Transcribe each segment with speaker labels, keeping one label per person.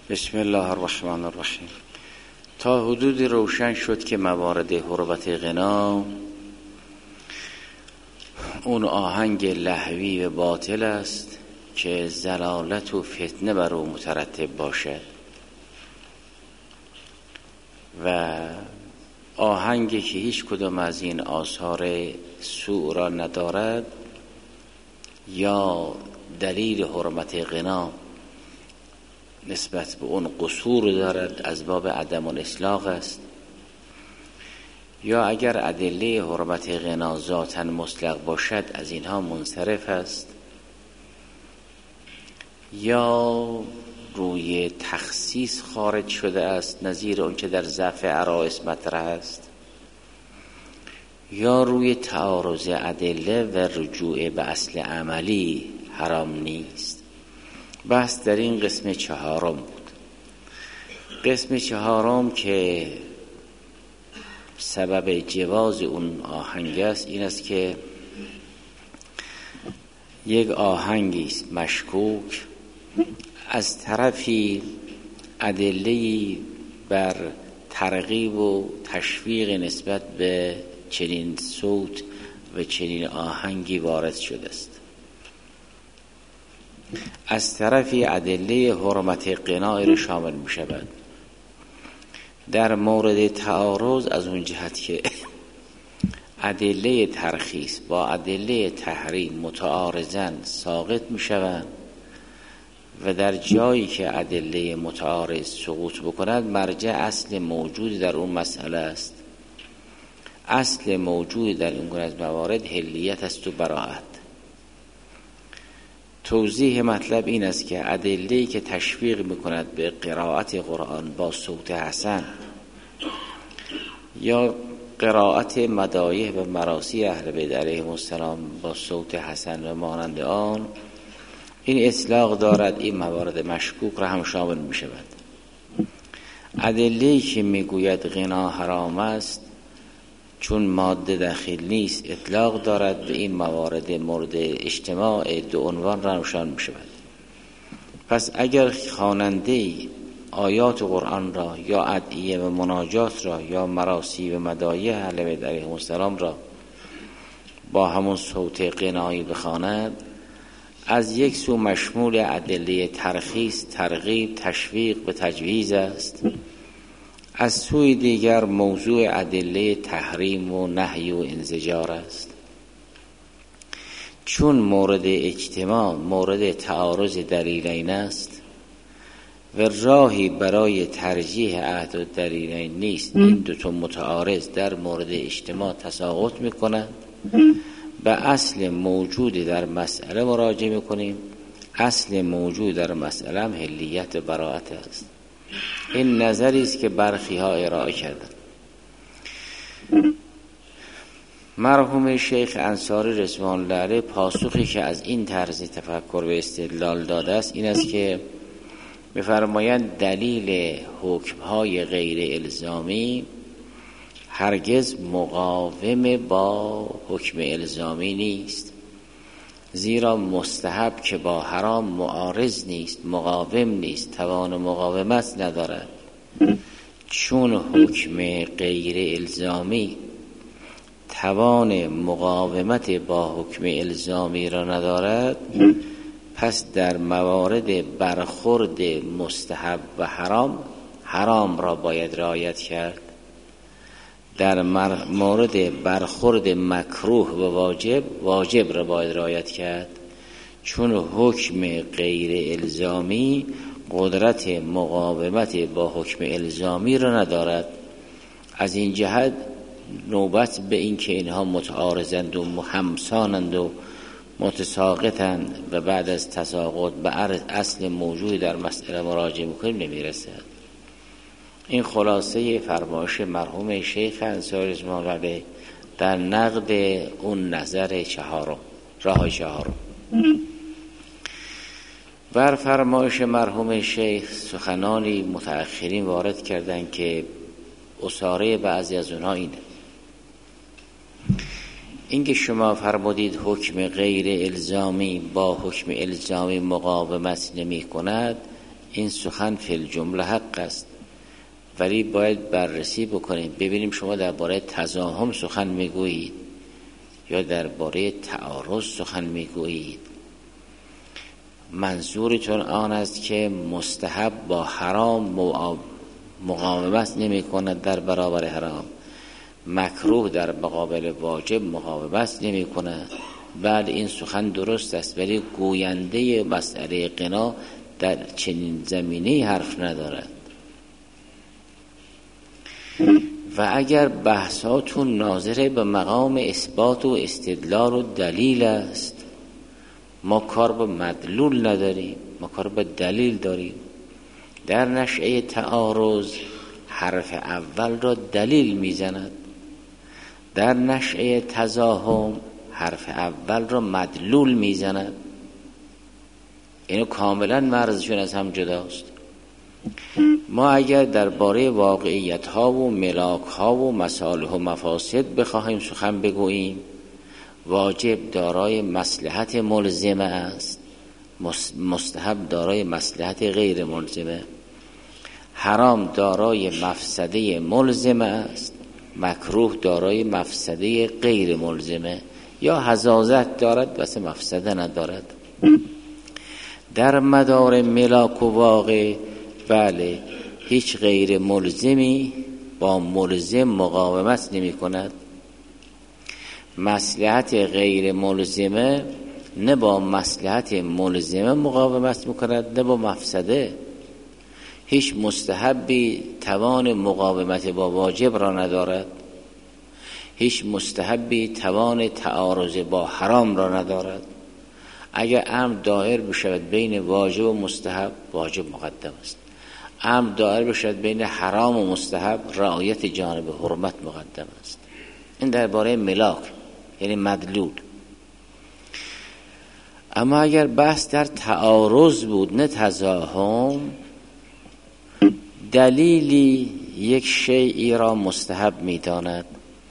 Speaker 1: بسم الله الرحمن الرحیم. تا حدود روشن شد که موارد حرمت غنا اون آهنگ لهوی و باطل است که ضلالت و فتنه بر او مترتب باشد و آهنگی که هیچ کدام از این آثار سوء را ندارد یا دلیل حرمت غنا نسبت به اون قصور دارد از باب عدم الاصلاح است، یا اگر ادله حرمت غنا ذاتاً مطلق باشد از اینها منصرف است، یا روی تخصیص خارج شده است نظیر اون که در ضعف عرائض مطرح است، یا روی تعارض ادله و رجوع به اصل عملی حرام نیست. بحث در این قسم چهارم بود. قسم چهارم که سبب جواز اون آهنگ است این است که یک آهنگی است مشکوک، از طرفی ادله‌ای بر ترغیب و تشویق نسبت به چنین صوت و چنین آهنگی وارد شده است، از طرفی ادله حرمت غنا را شامل می شود. در مورد تعارض از اون جهت که ادله ترخیص با ادله تحریم متعارضاً ساقط می شوند و در جایی که ادله متعارض سقوط بکند مرجع اصل موجود در اون مسئله است. اصل موجود در این گونه از موارد حلیت است و براءت. توضیح مطلب این است که ادله‌ای که تشویق می‌کند به قرائت قرآن با صوت حسن یا قرائت مدایح و مراثی اهل بیت علیهم السلام با صوت حسن و مانند آن، این اطلاق دارد این موارد مشکوک را هم شامل می‌شود. ادله‌ای که می‌گوید غنا حرام است چون ماده داخل نیست اطلاق دارد به این موارد مورد اجتماع دو عنوان را نشان می شود. پس اگر خواننده آیات قرآن را یا ادعیه و مناجات را یا مراثی و مدایح اهل بیت علیهم السلام را با همون صوت غنایی بخواند، از یک سو مشمول ادله ترخیص، ترغیب، تشویق و تجویز است، از سوی دیگر موضوع ادله تحریم و نهی و انزجار است. چون مورد اجتماع مورد تعارض دلیلین است و راهی برای ترجیح احد الدلیلین نیست، این دوتا متعارض در مورد اجتماع تساقط میکنند، به اصل موجود در مسئله مراجعه میکنیم. اصل موجود در مسئله هم حلیت براءت است. این نظری است که برخی ها ارائه کردند. مرحوم شیخ انصاری رضوان الله علیه پاسخی که از این طرز تفکر و استدلال داده است این است که می‌فرمایند دلیل حکم‌های غیر الزامی هرگز مقاوم با حکم الزامی نیست، زیرا مستحب که با حرام معارض نیست، مقاوم نیست، توان مقاومت ندارد. چون حکم غیر الزامی توان مقاومت با حکم الزامی را ندارد، پس در موارد برخورد مستحب و حرام را باید رعایت کرد. در مورد برخورد مکروه و واجب را باید رعایت کرد، چون حکم غیر الزامی قدرت مقاومت با حکم الزامی را ندارد. از این جهت نوبت به این که اینها متعارضند و همسانند و متساقطند و بعد از تساقط به اصل موجود در مسئله مراجعه میکنیم نمیرسد. این خلاصه فرمایش مرحوم شیخ انصاری رضوان الله علیه در نقد اون نظر چهارم، راه چهارم. بر فرمایش مرحوم شیخ سخنانی متأخرین وارد کردند که اساره بعضی از اونها این که شما فرمودید حکم غیر الزامی با حکم الزامی مقاومت نمی کند، این سخن فی الجمله حق است، ولی باید بررسی بکنیم ببینیم شما درباره تزاحم سخن میگویید یا درباره تعارض سخن میگویید. منظورتون آن است که مستحب با حرام مقاومت نمی کند در برابر حرام، مکروه در مقابل واجب مقاومت نمی کند. بعد این سخن درست است، ولی گوینده مسئله قنا در چنین زمینه‌ای حرف ندارد. و اگر بحثاتون ناظر به مقام اثبات و استدلال و دلیل است، ما کار به مدلول نداریم، ما کار به دلیل داریم. در نشأه تعارض حرف اول را دلیل میزند، در نشأه تزاحم حرف اول را مدلول میزند. اینو کاملا مرزشون از هم جداست. ما اگر درباره واقعیت ها و ملاک ها و مصالح و مفاسد بخواهیم سخن بگوییم، واجب دارای مصلحت ملزمه است، مستحب دارای مصلحت غیر ملزمه، حرام دارای مفسده ملزمه است، مکروه دارای مفسده غیر ملزمه، یا حزازت دارد بس مفسده ندارد. در مدار ملاک و واقع بله هیچ غیر ملزمی با ملزم مقاومت نمی کند. مصلحت غیر ملزمه نه با مصلحت ملزمه مقاومت می کند نه با مفسده. هیچ مستحبی توان مقاومت با واجب را ندارد، هیچ مستحبی توان تعارض با حرام را ندارد. اگر امر دایر بشود بین واجب و مستحب، واجب مقدم است. امر دایر بشود بین حرام و مستحب، رعایت جانب حرمت مقدم است. این درباره ملاک یعنی مدلول. اما اگر بحث در تعارض بود نه تزاحم، دلیلی یک شیئی را مستحب می‌داند،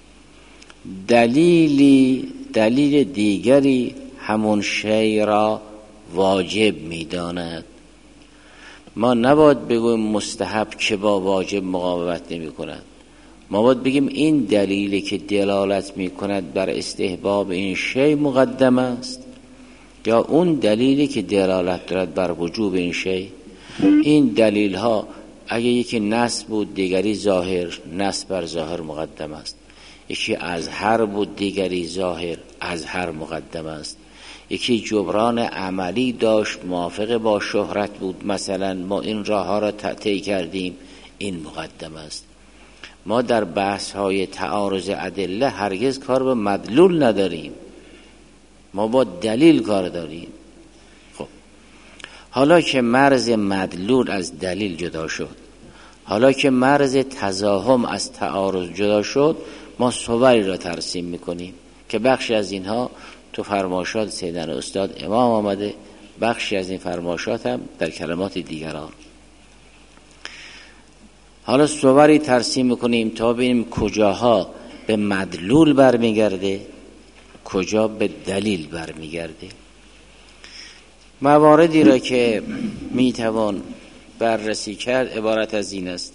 Speaker 1: دلیل دیگری همون شیء را واجب می‌داند. ما نباید بگویم مستحب که با واجب مقاومت نمی‌کند. ما باید بگیم این دلیلی که دلالت می‌کند بر استحباب این شیء مقدم است، یا اون دلیلی که دلالت دارد بر وجوب این شیء. این دلیل ها اگه یکی نص بود دیگری ظاهر، نص بر ظاهر مقدم است. یکی اظهر بود دیگری ظاهر، اظهر مقدم است. یکی جبران عملی داشت موافق با شهرت بود، مثلا ما این راه ها را طی کردیم، این مقدم است. ما در بحث های تعارض ادله هرگز کار به مدلول نداریم، ما با دلیل کار داریم. خب حالا که مرز مدلول از دلیل جدا شد، حالا که مرز تزاحم از تعارض جدا شد، ما صوری را ترسیم میکنیم که بخشی از اینها تو فرمایشات سیدن استاد امام آمده، بخشی از این فرمایشات هم در کلمات دیگران. حالا صوری ترسیم میکنیم تا ببینیم کجاها به مدلول برمیگرده، کجا به دلیل برمیگرده. مواردی را که میتوان بررسی کرد عبارت از این است: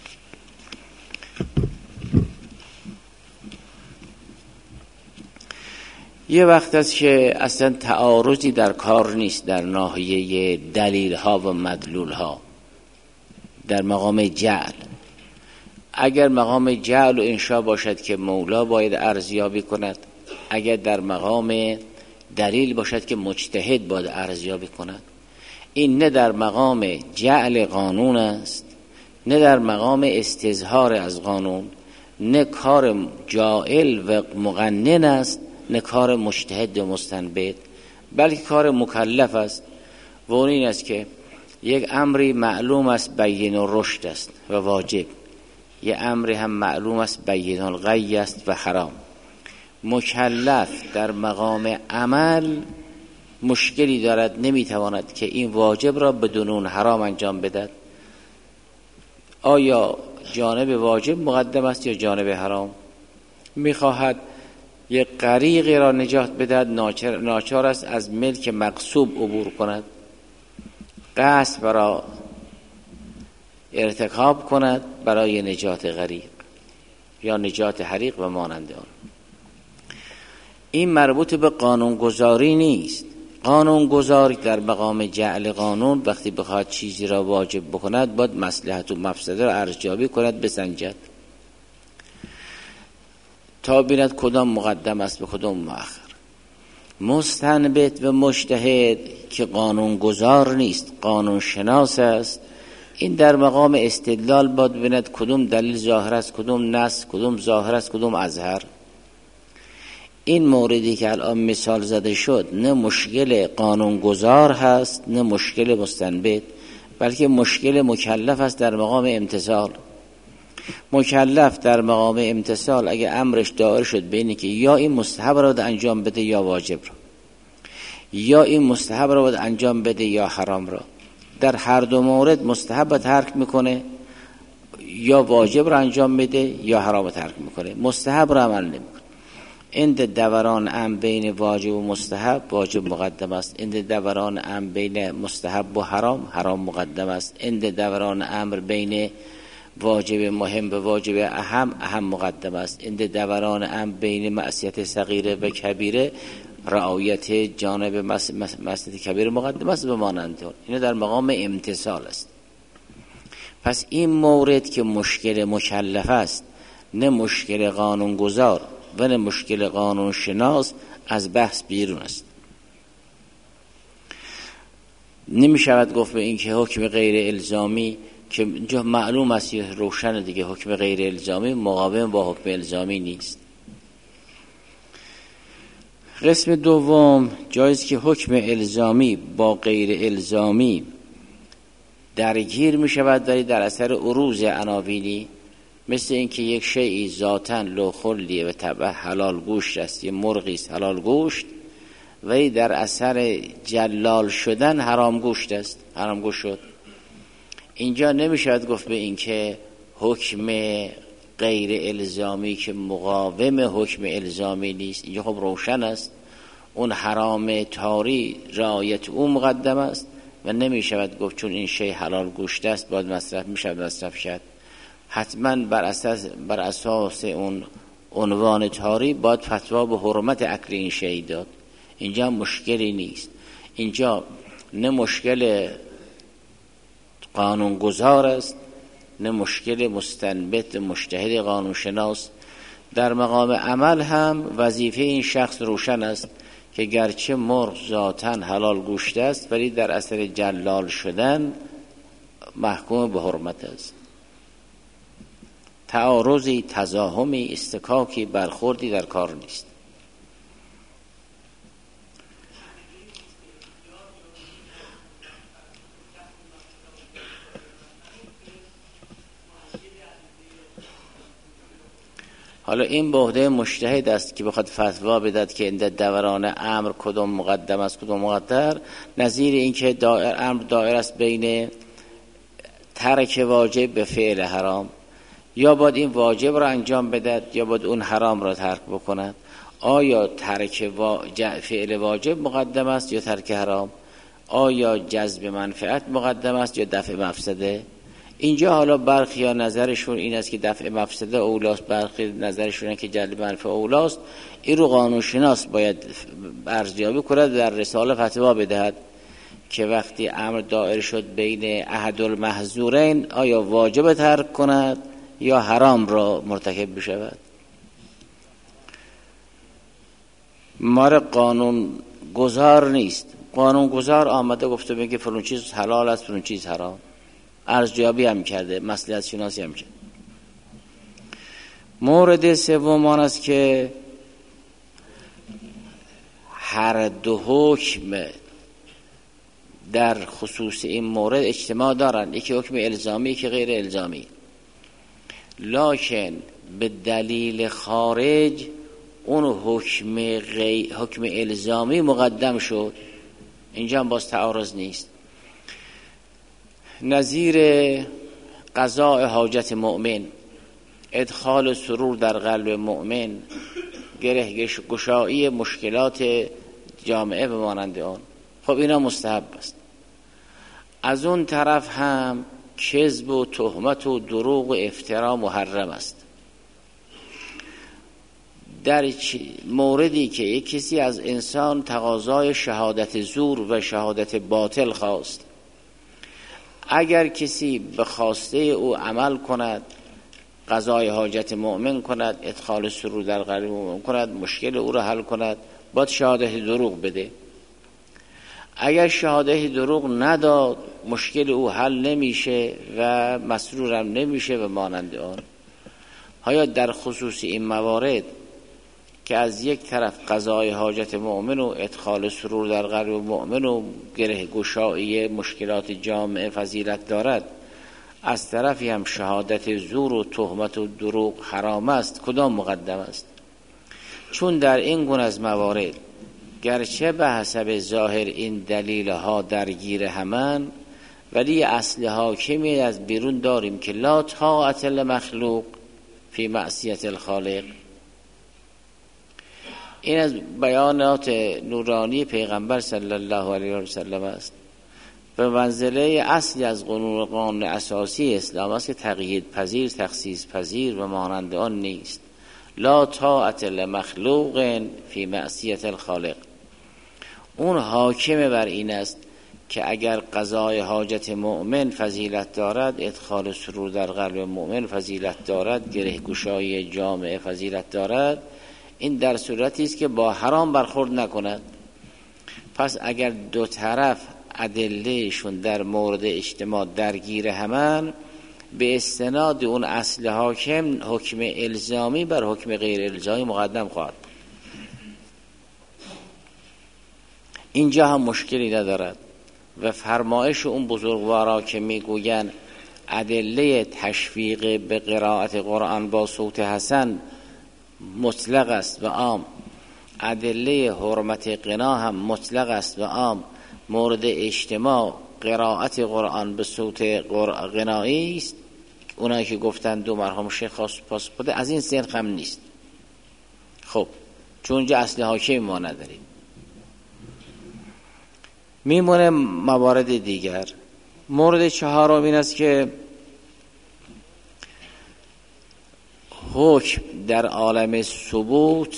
Speaker 1: یه وقت است که اصلا تعارضی در کار نیست در ناحیه دلیل ها و مدلول ها، در مقام جعل. اگر مقام جعل و انشاء باشد که مولا باید ارزیابی کند، اگر در مقام دلیل باشد که مجتهد باید ارزیابی کند، این نه در مقام جعل قانون است، نه در مقام استظهار از قانون، نه کار جائل و مقنن است، نه کار مجتهد و مستنبط، بلکه کار مکلف است. و اون این است که یک امری معلوم است بین الرشد است و واجب، یک امری هم معلوم است بین الغی است و حرام. مکلف در مقام عمل مشکلی دارد، نمیتواند که این واجب را بدون اون حرام انجام بدهد. آیا جانب واجب مقدم است یا جانب حرام؟ میخواهد یک غریقی را نجات بدهد، ناچار است از ملک مغصوب عبور کند. غصب را ارتکاب کند برای نجات غریق یا نجات حریق و مانند آن. این مربوط به قانونگذاری نیست. قانونگذار در مقام جعل قانون وقتی بخواد چیزی را واجب بکند باید مصلحت و مفسده را ارزیابی کند، بسنجد تا بیند کدام مقدم است به کدام مؤخر. مستنبط و مجتهد که قانونگذار نیست، قانون شناس است، این در مقام استدلال باید بیند کدام دلیل ظاهر است، کدام نص، کدام ظاهر است، کدام اظهر. این موردی که الان مثال زده شد نه مشکل قانونگذار هست نه مشکل مستنبط، بلکه مشکل مکلف است در مقام امتثال. مکلف در مقام امتثال اگه امرش دایر شد بینی که یا این مستحب را باید انجام بده یا واجب را، یا این مستحب را باید انجام بده یا حرام را، در هر دو مورد مستحب را ترک میکنه یا واجب را انجام میده یا حرام را ترک میکنه، مستحب را عمل نمیکنه. عند دوران امر بین واجب و مستحب واجب مقدم است، عند دوران امر بین مستحب و حرام حرام مقدم است، عند دوران امر بین واجب مهم به واجب اهم مقدم است، عند دوران امر بین معصیت صغیره و کبیره رعایت جانب معصیت کبیره مقدم است به مانند آن. اینو در مقام امتثال است. پس این مورد که مشکل مکلف است نه مشکل قانونگذار و نه مشکل قانون شناس از بحث بیرون است. نمی شود گفت به این که حکم غیر الزامی که اینجا معلوم است روشن دیگه، حکم غیر الزامی مقاوم با حکم الزامی نیست. قسم دوم جایز که حکم الزامی با غیر الزامی درگیر می شود ولی در اثر عروض عناوینی، مثل اینکه یک شیئی ذاتاً لوخلیه و طبع حلال گوشت است، یه مرغی است حلال گوشت ولی در اثر جلال شدن حرام گوشت است، حرام گوشت شد. اینجا نمی شود گفت به این که حکم غیر الزامی که مقاوم حکم الزامی نیست. اینجا خب روشن است اون حرام تاری رعایت اون مقدم است و نمی شود گفت چون این شی حلال گوشت است باید مصرف می شود مصرف شد. حتما بر اساس اون عنوان تاری باید فتوا به حرمت اکل این شی داد. اینجا مشکلی نیست. اینجا نه مشکل قانونگذار است نه مشکل مستنبط مجتهد قانونشناس. در مقام عمل هم وظیفه این شخص روشن است که گرچه مرغ ذاتاً حلال گوشت است ولی در اثر جلال شدن محکوم به حرمت است. تعارضی، تزاحمی، استکاکی، برخوردی در کار نیست. حالا این به عهده مجتهد است که بخواد فتوا بدهد که این دوران امر کدوم مقدم است کدوم مقدر. نظیر این که امر دایر است بین ترک واجب به فعل حرام، یا باید این واجب را انجام بدهد یا باید اون حرام را ترک بکند. آیا ترک فعل واجب مقدم است یا ترک حرام؟ آیا جذب منفعت مقدم است یا دفع مفسده؟ اینجا حالا برخی ها نظرشون این است که دفع مفسده اولاست، برخی نظرشون این که جلب منفعه اولاست. این رو قانون شناس باید ارزیابی کند، در رساله فتوا بدهد که وقتی امر دایر شد بین احد المحظورین آیا واجب ترک کند یا حرام را مرتکب بشود. مار قانون گذار نیست. قانون گذار آمده گفته بگه فلان چیز حلال است فلان چیز حرام، ارزیابی هم کرده، مصلحت شناسی هم کرده. مورد سوم آن است که هر دو حکم در خصوص این مورد اجتماع دارند، یکی حکم الزامی یکی غیر الزامی، لکن به دلیل خارج اون حکم الزامی مقدم شد. اینجا هم باز تعارض نیست. نظیر قضاء حاجت مؤمن، ادخال سرور در قلب مؤمن، گره گشایی مشکلات جامعه به مانند آن، خب اینا مستحب است. از اون طرف هم کذب و تهمت و دروغ و افترا محرم است. در موردی که یک کسی از انسان تقاضای شهادت زور و شهادت باطل خواست، اگر کسی به خواسته او عمل کند، قضای حاجت مؤمن کند، ادخال سرور در قلب مؤمن کند، مشکل او را حل کند، باید شهادت دروغ بده. اگر شهادت دروغ نداد، مشکل او حل نمیشه و مسرورم نمیشه و مانند آن. آیا در خصوص این موارد که از یک طرف قضای حاجت مؤمن و ادخال سرور در قلب مؤمن و گره گشایی مشکلات جامعه فضیلت دارد، از طرفی هم شهادت زور و تهمت و دروغ حرام است، کدام مقدم است؟ چون در این گونه از موارد گرچه به حسب ظاهر این دلیل ها درگیر همان، ولی اصل حاکمی از بیرون داریم که لا طاعت لمخلوق فی معصیت الخالق. این از بیانات نورانی پیغمبر صلی الله علیه و سلم است. به منزله اصلی از قانون اساسی اسلام است که تقیید پذیر، تخصیص پذیر و مانند آن نیست. لا طاعت لمخلوق فی معصیت الخالق. اون حاکم بر این است که اگر قضای حاجت مؤمن فضیلت دارد، ادخال سرور در قلب مؤمن فضیلت دارد، گره گشایی جامعه فضیلت دارد، این در صورتی است که با حرام برخورد نکند. پس اگر دو طرف ادلهشون در مورد اجتماع درگیر همان، به استناد اون اصل حاکم حکم الزامی بر حکم غیر الزامی مقدم خواهد. اینجا هم مشکلی ندارد و فرمایش اون بزرگوارا که میگوین ادله تشویق به قرائت قرآن با صوت حسن مطلق است و عام، ادله حرمت غنا هم مطلق است و عام. مورد اجتماع قرائت قرآن به صوت غنایی است. اونایی که گفتن دو مرحوم شیخ خاص پاس بوده از این سنخ هم نیست. خب چون اونجا اصل حاکم ما نداریم، میمونه موارد دیگر. مورد چهارم این است که حکم در عالم ثبوت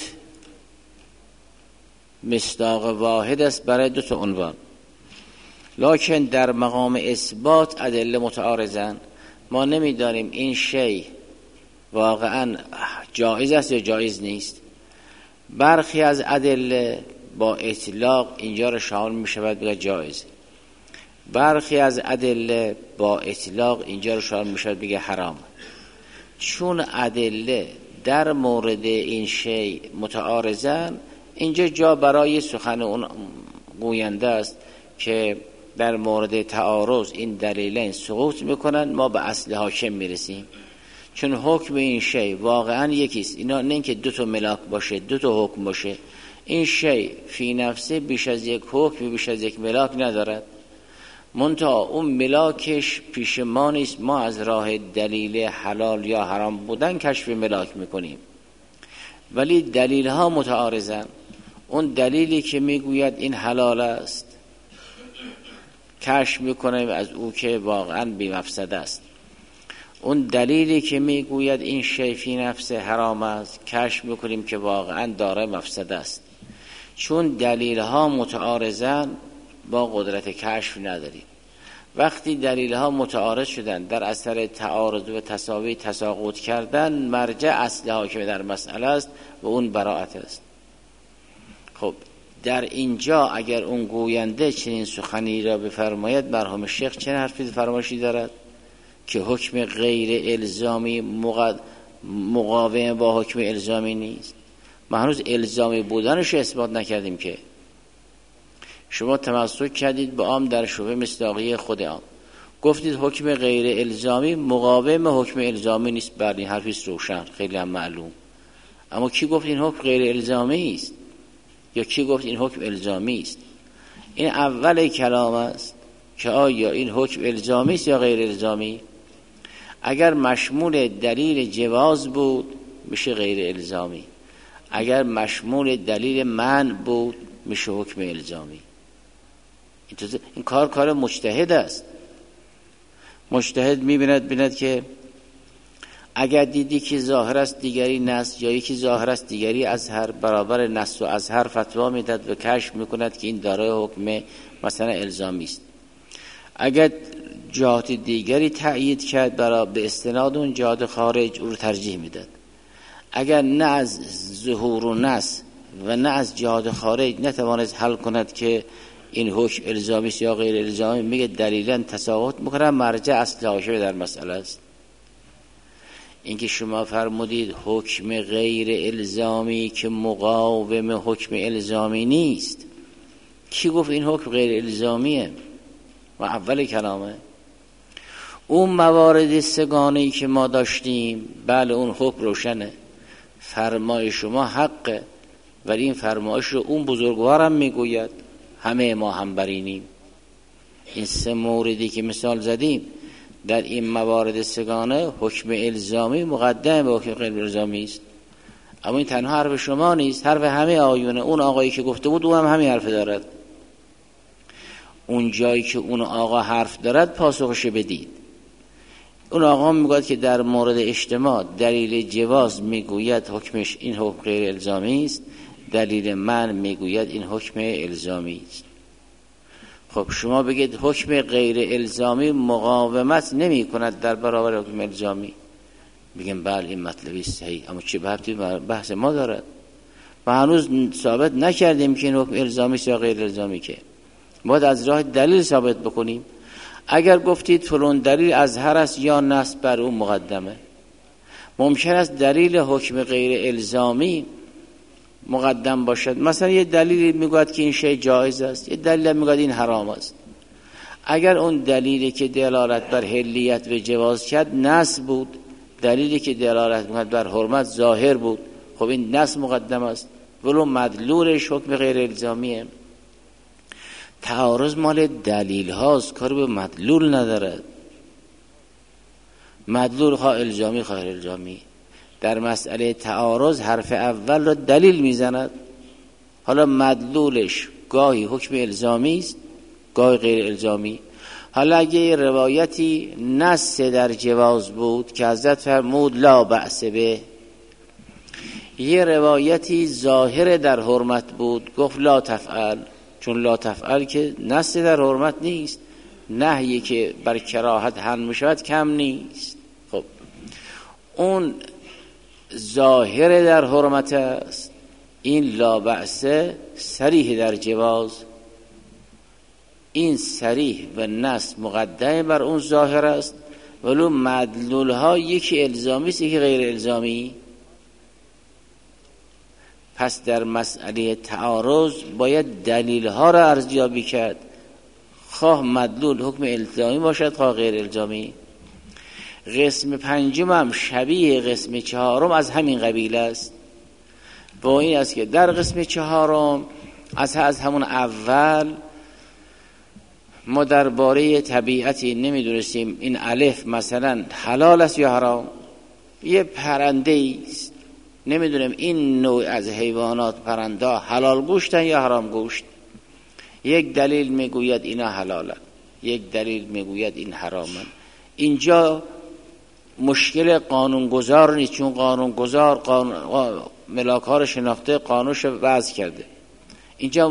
Speaker 1: مصداق واحد است برای دو تا عنوان، لکن در مقام اثبات ادله متعارضن. ما نمیدانیم این شی واقعا جایز است یا جایز نیست. برخی از ادله با اطلاق اینجا را شامل می شود بگه جایز، برخی از ادله با اطلاق اینجا را شامل می شود بگه حرام. چون ادله در مورد این شی متعارضن، اینجا جا برای سخن اون گوینده است که در مورد تعارض این دلیلین سقوط میکنن، ما به اصل حاکم میرسیم. چون حکم این شی واقعا یکیست، اینا نه اینکه دو تا ملاک باشه، دو تا حکم باشه. این شی فی نفسه بیش از یک حکم، بیش از یک ملاک ندارد، منتها اون ملاکش پیش ما نیست. ما از راه دلیل حلال یا حرام بودن کشف ملاک میکنیم، ولی دلیل ها متعارضن. اون دلیلی که میگوید این حلال است کشف میکنیم از او که واقعا بی مفسد است. اون دلیلی که میگوید این شی فی نفس حرام است کشف میکنیم که واقعا داره مفسد است. چون دلیل ها متعارضن با قدرت کشف نداریم. وقتی دلیل ها متعارض شدن، در اثر تعارض و تساوی تساقط کردن، مرجع اصل حاکم در مسئله است و اون براءت است. خب در اینجا اگر اون گوینده چنین سخنی را بفرماید، مرحوم شیخ چه حرفی فرمایشی دارد که حکم غیر الزامی مقاوم با حکم الزامی نیست. ما هنوز الزامی بودنش اثبات نکردیم که شما تمسک کردید با عام در شبه مصداقی خود عام، گفتید حکم غیر الزامی مقاوم حکم الزامی نیست. بله این حرفی روشن، خیلی هم معلوم. اما کی گفت این حکم غیر الزامی است یا کی گفت این حکم الزامی است؟ این اول کلام است که آیا این حکم الزامی است یا غیر الزامی. اگر مشمول دلیل جواز بود میشه غیر الزامی، اگر مشمول دلیل منع بود میشه حکم الزامی. این کار مجتهد است. مجتهد می‌بیند که اگر دیدی که ظاهر است دیگری نص، یا یکی ظاهر است دیگری اظهر، برابر نص و اظهر فتوا میداد و کشف میکند که این دارای حکم مثلا الزامی است. اگر جهات دیگری تأیید کرد به استناد اون جهات خارج، او رو ترجیح میداد. اگر نه از ظهور و نص و نه از جهات خارج نتوانست حل کند که این حکم الزامی است یا غیر الزامی، میگه دلیلا تساقط میکنه، مرجع اصل حاشیه در مسئله است. اینکه شما فرمودید حکم غیر الزامی که مقاوم حکم الزامی نیست، کی گفت این حکم غیر الزامیه؟ و اول کلامه اون موارد سگانه‌ای که ما داشتیم، بله اون حکم روشنه، فرمای شما حقه، ولی این فرمایش رو اون بزرگوارم میگوید همه ما هم برینیم. این سه موردی که مثال زدیم در این موارد سگانه حکم الزامی مقدم به حکم غیر الزامی است. اما این تنها حرف شما نیست، حرف همه آیونه. اون آقایی که گفته بود اون هم همین حرف دارد. اون جایی که اون آقا حرف دارد پاسخش بدید. اون آقا میگوید که در مورد اجتماع دلیل جواز میگوید حکمش این حکم غیر الزامی است، دلیل من میگوید این حکم الزامی است. خب شما بگید حکم غیر الزامی مقاومت نمی کند در برابر حکم الزامی، بگیم بله این مطلبی صحیح، اما چه بحث ما دارد؟ و هنوز ثابت نکردیم که این حکم الزامی است یا غیر الزامی، که باید از راه دلیل ثابت بکنیم. اگر گفتید فلان دلیل اظهر است یا نص، بر اون مقدمه. ممکن است دلیل حکم غیر الزامی مقدم باشد. مثلا یه دلیل میگوید که این شی جایز است، یه دلیل میگوید این حرام است. اگر اون دلیلی که دلالت بر حلیت و جواز کرد نص بود، دلیلی که دلالت میکرد بر حرمت ظاهر بود، خب این نص مقدم است، ولو مدلولش حکم غیر الزامیه. تعارض مال دلیل هاست، کار به مدلول ندارد. مدلول خواه الزامی خواه غیر الزامی. در مسئله تعارض حرف اول را دلیل میزند، حالا مدلولش گاهی حکم الزامی است گاهی غیر الزامی. حالا اگه یه روایتی نص در جواز بود که حضرت فرمود لا بأس به، یه روایتی ظاهر در حرمت بود گفت لا تفعل، چون لا تفعل که نص در حرمت نیست، نهیی که بر کراهت حمل میشود کم نیست. خب اون ظاهر در حرمت است، این لا بأس صریح در جواز. این صریح و نص مقدم بر اون ظاهر است، ولو مدلول ها یکی الزامی است یکی غیر الزامی. پس در مسئله تعارض باید دلیل ها را ارزیابی کرد، خواه مدلول حکم الزامی باشد خواه غیر الزامی. قسم پنجم هم شبیه قسم چهارم از همین قبیل است. با این است که در قسم چهارم از همون اول ما درباره طبیعتی نمیدونستیم این الف مثلا حلال است یا حرام. یه پرنده است، نمیدونیم این نوع از حیوانات پرنده حلال گوشتن یا حرام گوشت. یک دلیل میگوید اینا حلالن، یک دلیل میگوید این حرامن. اینجا مشکل قانونگذار نیست، چون قانونگذار ملاک‌ها رو شناخته، قانونش وضع کرده. اینجا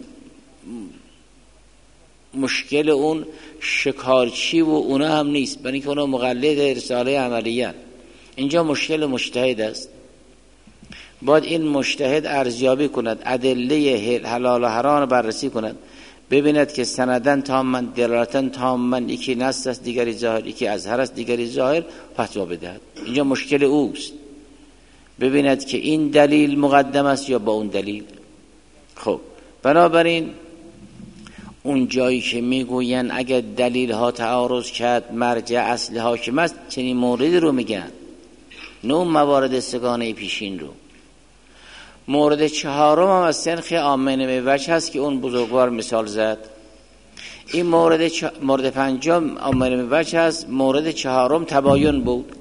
Speaker 1: مشکل اون شکارچی و اونا هم نیست، برای اینکه اونا مقلد رساله عملیان. اینجا مشکل مجتهد است. باید این مجتهد ارزیابی کند، ادله حلال و حرام بررسی کند، ببیند که سندن تاماً دلالتاً تاماً یکی نص است دیگری ظاهر، یکی اظهر است دیگری ظاهر، فتوا بدهد. اینجا مشکل اوست، ببیند که این دلیل مقدم است یا با اون دلیل. خب بنابراین اون جایی که میگوین اگر دلیل ها تعارض کرد مرجع اصل حاکم است، چنین موردی رو میگن، نه اون موارد سگانه پیشین رو. مورد چهارم هم از سنخ آمنه به وجه هست که اون بزرگوار مثال زد. این مورد پنجم آمنه به وجه هست. مورد چهارم تباین بود.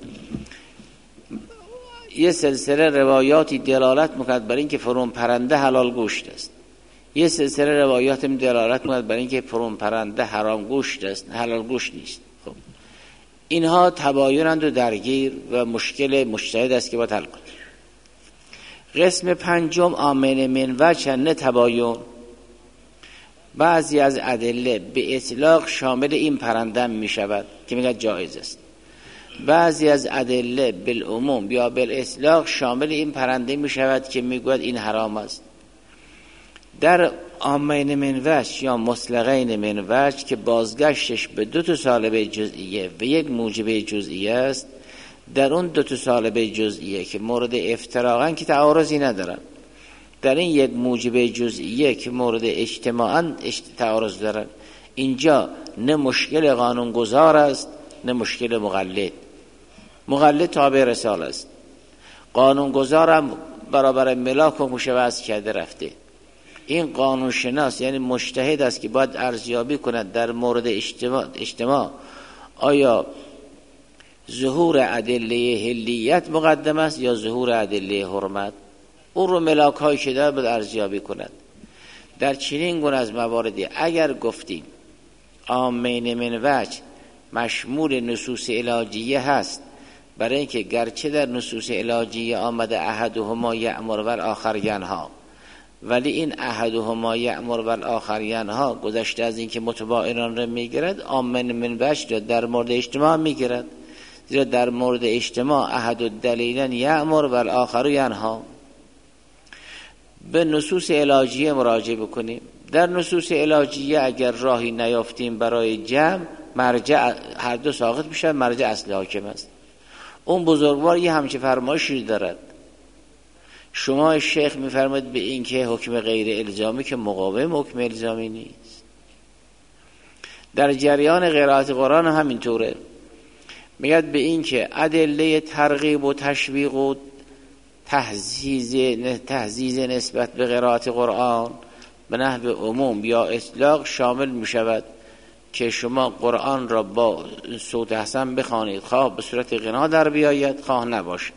Speaker 1: یه سلسله روایاتی دلالت میکرد بر این که فرون پرنده حلال گوشت است، یه سلسله روایات دلالت میکرد بر این که فرون پرنده حرام گوشت است، حلال گوشت نیست. خب اینها تباینند و درگیر و مشکل مجتهد است که باید حل کنه. قسم پنجم آمن من وجه نه تباین. بعضی از ادله به اطلاق شامل این پرنده می شود که میگه جایز است، بعضی از ادله بالعموم یا بالاطلاق شامل این پرنده می شود که میگوید این حرام است. در آمین من وجه یا مطلقین من وجه که بازگشتش به 2 سالبه جزئیه و 1 موجبه جزئیه است، در اون 2 سالبه جزئیه که مورد افتراقن که تعارضی ندارن، در این 1 موجبه جزئیه که مورد اجتماعاً تعارض دارن، اینجا نه مشکل قانونگذار است نه مشکل مقلد. مقلد تابع رسال است، قانونگذار هم برابر ملاک و مشوز کرده رفته. این قانون شناس یعنی مجتهد است که باید ارزیابی کند در مورد اجتماع آیا ظهور ادله حلیت مقدم است یا ظهور ادله حرمت. اون رو ملاک های که داره باید ارزیابی کند. در چنین گونه از مواردی اگر گفتیم آمین من وجه مشمول نصوص علاجیه هست، برای اینکه گرچه در نصوص علاجیه آمده احدهما یأمر و الاخر ینها، ولی این احدهما یأمر و الاخر ینها گذشته از اینکه متباینان را میگیرد، آمن من وجه در مورد اجتماع میگیرد، زیرا در مورد اجتماع احد الدلیلین یأمر و الاخر ینها. به نصوص علاجیه مراجعه بکنیم. در نصوص علاجیه اگر راهی نیافتیم برای جمع، مرجع هر دو ساقط میشن، مرجع اصل حاکم است. اون بزرگوار یه همچه فرمایشی دارد. شما شیخ میفرماید به این که حکم غیر الزامی که مقاوم حکم الزامی نیست. در جریان قرائت قرآن همینطوره، میگد به این که ادله ترغیب و تشویق و تحزیز نسبت به قرائت قرآن به نحو عموم یا اطلاق شامل می شود که شما قرآن را با صوت حسن بخوانید، خواه به صورت غنا در بیاید خواه نباشد.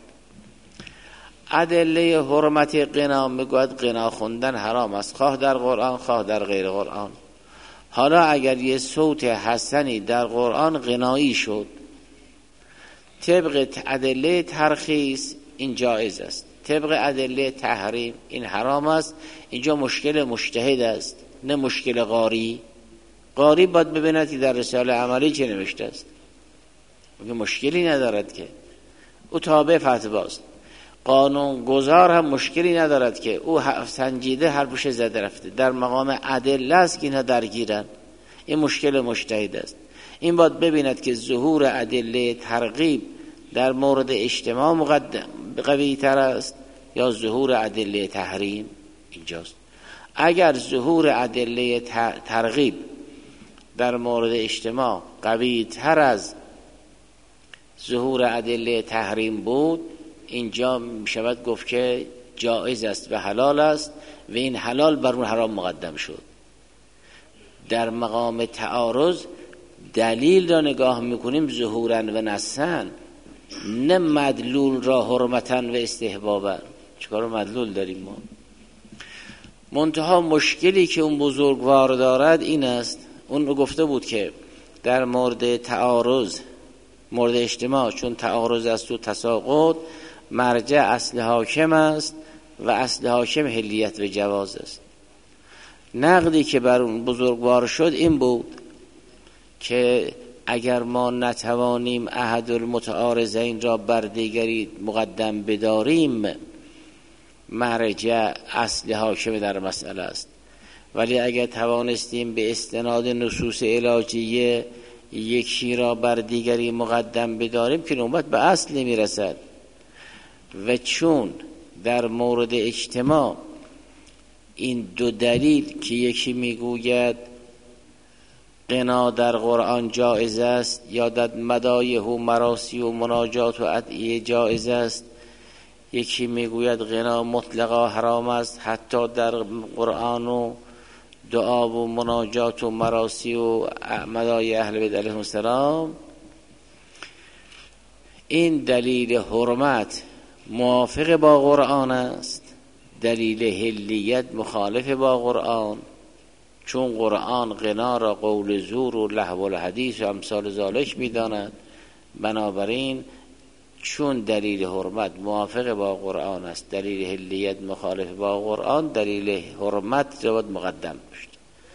Speaker 1: ادله حرمت غنا میگوید غنا خوندن حرام است، خواه در قرآن خواه در غیر قرآن. حالا اگر یه صوت حسنی در قرآن غنایی شد، طبق ادله ترخیص این جایز است، طبق ادله تحریم این حرام است. اینجا مشکل مجتهد است نه مشکل قاری. قاری باید ببیند که در رساله عملی چه نوشته است، مشکلی ندارد که او تابع فتواست. قانون گذار هم مشکلی ندارد که او سنجیده حرفش زده رفته، در مقام ادله است که اینها درگیرن. این مشکل مجتهد است. این باید ببیند که ظهور ادله ترغیب در مورد اجتماع مقدم قوی تر است یا ظهور ادله تحریم اینجاست. اگر ظهور ادله ترغیب در مورد اجتماع قوی تر از ظهور ادله تحریم بود، اینجا میشود گفت که جایز است و حلال است و این حلال بر اون حرام مقدم شد. در مقام تعارض دلیل را نگاه میکنیم ظهورا و نصا، نه مدلول را حرمتا و استحبابا. چکار مدلول داریم ما؟ منتها مشکلی که اون بزرگوار دارد این است، اون رو گفته بود که در مورد تعارض مورد اجتماع چون تعارض است و تساقط، مرجع اصل حاکم است و اصل حاکم حلیت و جواز است. نقدی که بر اون بزرگوار شد این بود که اگر ما نتوانیم احد المتعارضین را بر دیگری مقدم بداریم، مرجع اصل حاکم در مسئله است. ولی اگر توانستیم به استناد نصوص علاجیه یکی را بر دیگری مقدم بداریم که نوبت به اصل نمی رسد. و چون در مورد اجتماع این دو دلیل که یکی میگوید غنا در قرآن جائز است یا در مدایح و مراسی و مناجات و ادعیه جائز است، یکی میگوید غنا مطلقا حرام است حتی در قرآن و دعا و مناجات و مراسی و مدایح اهل بیت علیهم السلام، این دلیل حرمت موافق با قرآن است، دلیل حلیت مخالف با قرآن، چون قرآن غنا را قول زور و لهو الحدیث و امثال ذالک می‌داند بنابراین چون دلیل حرمت موافق با قرآن است، دلیل حلیت مخالف با قرآن، دلیل حرمت رو باید مقدم بشه.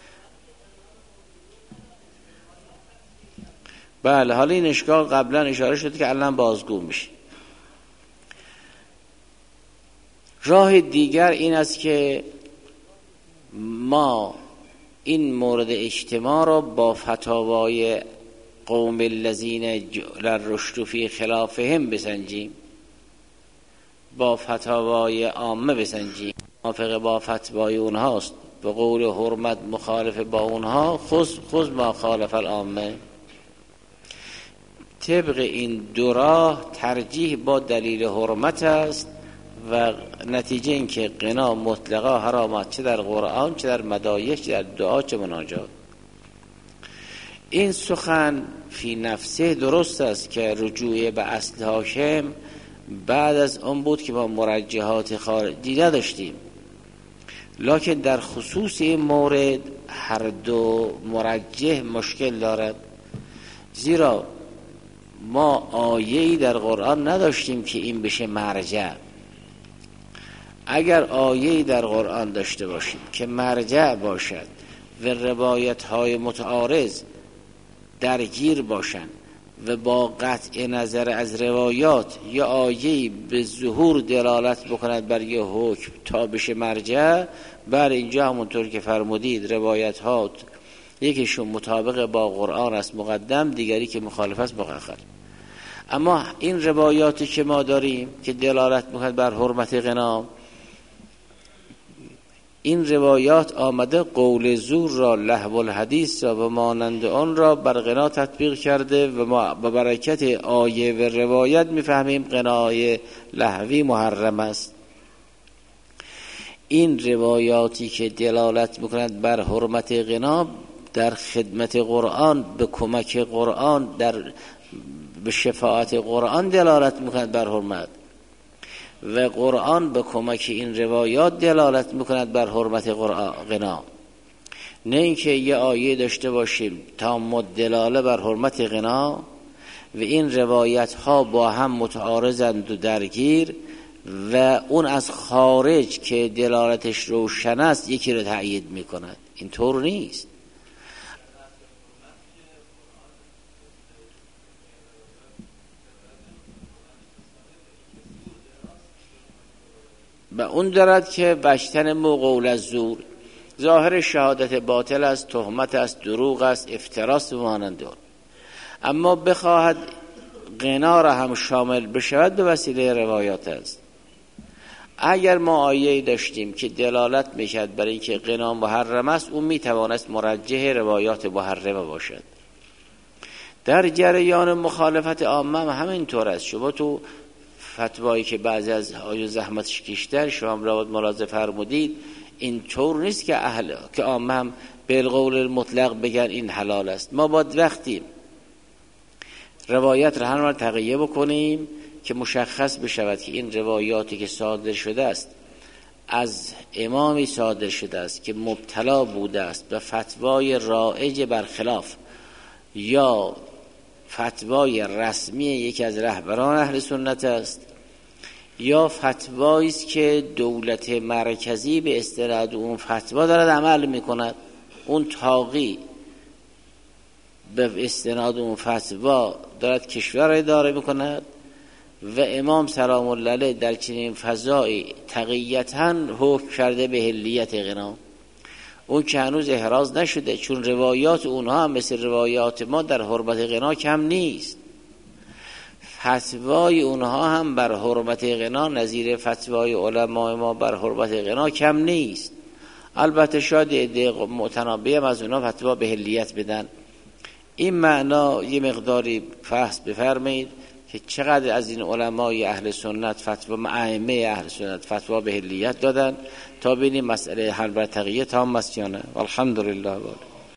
Speaker 1: بله، حالا این اشکال قبلا اشاره شد که الان بازگو میشه. راه دیگر این است که ما این مورد اجتماع را با فتاوای قوم الذین جعل الرشد فی خلافهم بسنجیم، با فتاوای عامه بسنجیم. موافق با فتوای اونهاست، به قول حرمت مخالف با اونها، خذ ما خالف العامه. طبق این دو راه ترجیح با دلیل حرمت است و نتیجه این که غنا مطلقا حرامت، چه در قرآن، چه در مدایح، چه در دعا، چه مناجات. این سخن فی نفسه درست است که رجوع به اصل حاکم بعد از اون بود که با مرجحات خارجی نداشتیم، لکن در خصوص این مورد هر دو مرجح مشکل دارد، زیرا ما آیه‌ای در قرآن نداشتیم که این بشه مرجع. اگر آیه‌ای در قرآن داشته باشیم که مرجع باشد و روایت‌های متعارض درگیر باشند و با قطع نظر از روایات یا آیه‌ای به ظهور دلالت بکند بر یه حکم تا بشه مرجع، بر اینجا همونطور که فرمودید روایت‌ها یکیشون مطابق با قرآن است مقدم، دیگری که مخالف است مؤخر. اما این روایاتی که ما داریم که دلالت می‌کند بر حرمت غنا، این روایات آمده قول زور را، لهو الحدیث را و مانند آن را بر غنا تطبیق کرده و ما با برکت آیه و روایت می‌فهمیم غنای لهوی محرم است. این روایاتی که دلالت می‌کند بر حرمت غنا در خدمت قرآن، به کمک قرآن، به شفاعت قرآن دلالت می‌کند بر حرمت، و قرآن به کمک این روایات دلالت می‌کند بر حرمت غنا. نه اینکه یه آیه داشته باشیم تا دلاله بر حرمت غنا و این روایت ها با هم متعارضند و درگیر و اون از خارج که دلالتش روشن است یکی رو تأیید می‌کند. این طور نیست. و اون دارد که بشتن قول از زور، ظاهر شهادت باطل است، تهمت است، دروغ است، افتراست و مانند آن. اما بخواهد غنا را هم شامل بشود به وسیله روایات است. اگر ما آیه‌ای داشتیم که دلالت میکرد برای اینکه غنا محرم است، اون میتوانست مرجح روایات محرمه باشد. در جریان مخالفت عامه هم همینطور است. شما تو فتوایی که بعضی از آیه زحمتش کشتر شما هم را ملاحظه فرمودید، این طور نیست که عامه هم بالقول المطلق بگن این حلال است. ما باید وقتی روایت را هم تقیه بکنیم که مشخص بشود که این روایاتی که صادر شده است از امامی صادر شده است که مبتلا بوده است و فتوای رائج برخلاف یا فتوای رسمی یکی از رهبران اهل سنت است، یا فتوایی است که دولت مرکزی به استناد اون فتوا دارد عمل میکند، اون طاغی به استناد اون فتوا دارد کشور را اداره میکند و امام سلام الله علیه در چنین فضایی تقییتاً حکم کرده به حلیت غنا. اون که هنوز احراز نشده، چون روایات اونها هم مثل روایات ما در حرمت غنا کم نیست. فتوای اونها هم بر حرمت غنا نظیر فتوای علماء ما بر حرمت غنا کم نیست. البته شاید عده متنابی هم از اونها فتوا به حلیت بدن. این معنا یه مقداری فحص بفرمایید که چقدر از این علمای اهل سنت فتوا، ائمه اهل سنت فتوا به حلیت دادن، تا ببینیم مسئله حل بر تقیه تام است یا نه. الحمدلله.